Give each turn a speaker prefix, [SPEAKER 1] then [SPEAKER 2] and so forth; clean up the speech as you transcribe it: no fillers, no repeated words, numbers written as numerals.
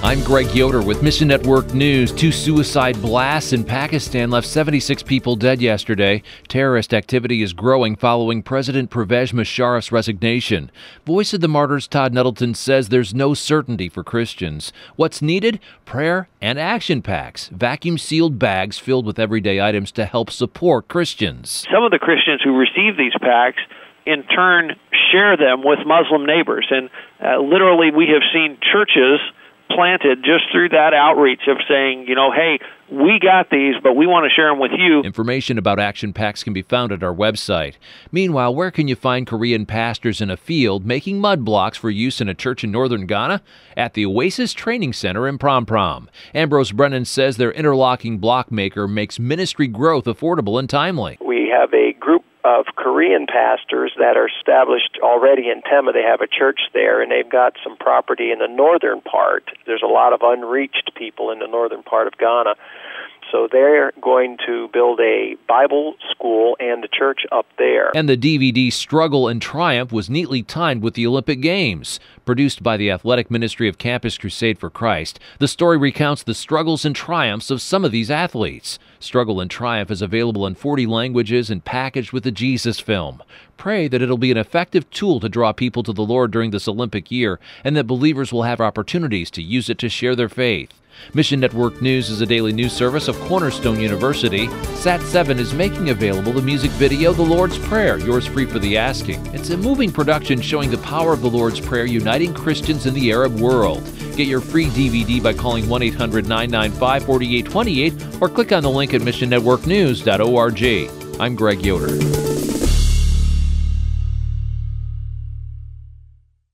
[SPEAKER 1] I'm Greg Yoder with Mission Network News. 2 suicide blasts in Pakistan left 76 people dead yesterday. Terrorist activity is growing following President Pervez Musharraf's resignation. Voice of the Martyrs Todd Nettleton says there's no certainty for Christians. What's needed? Prayer and action packs, vacuum-sealed bags filled with everyday items to help support Christians.
[SPEAKER 2] Some of the Christians who receive these packs in turn share them with Muslim neighbors. And literally we have seen churches planted just through that outreach of saying, hey, we got these, but we want to share them with you.
[SPEAKER 1] Information about action packs can be found at our website. Meanwhile, where can you find Korean pastors in a field making mud blocks for use in a church in northern Ghana? At the Oasis Training Center in Prom Prom. Ambrose Brennan says their interlocking block maker makes ministry growth affordable and timely.
[SPEAKER 3] We have a group of Korean pastors that are established already in Tema. They have a church there, and they've got some property in the northern part. There's a lot of unreached people in the northern part of Ghana. So they're going to build a Bible school and a church up there.
[SPEAKER 1] And the DVD Struggle and Triumph was neatly timed with the Olympic Games. Produced by the Athletic Ministry of Campus Crusade for Christ, the story recounts the struggles and triumphs of some of these athletes. Struggle and Triumph is available in 40 languages and packaged with the Jesus film. Pray that it'll be an effective tool to draw people to the Lord during this Olympic year, and that believers will have opportunities to use it to share their faith. Mission Network News is a daily news service of Cornerstone University. Sat7 is making available the music video The Lord's Prayer, yours free for the asking. It's a moving production showing the power of the Lord's Prayer uniting Christians in the Arab world. Get your free DVD by calling 1-800-995-4828 or click on the link at missionnetworknews.org. I'm Greg Yoder.